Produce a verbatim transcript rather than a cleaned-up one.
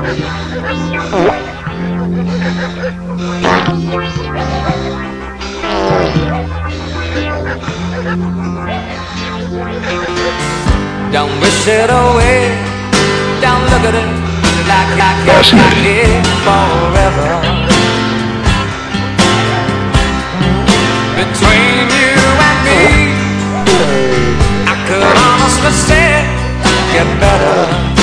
Don't wish it away. Don't look at it like I can't got it forever. Between you and me, I could honestly say get better.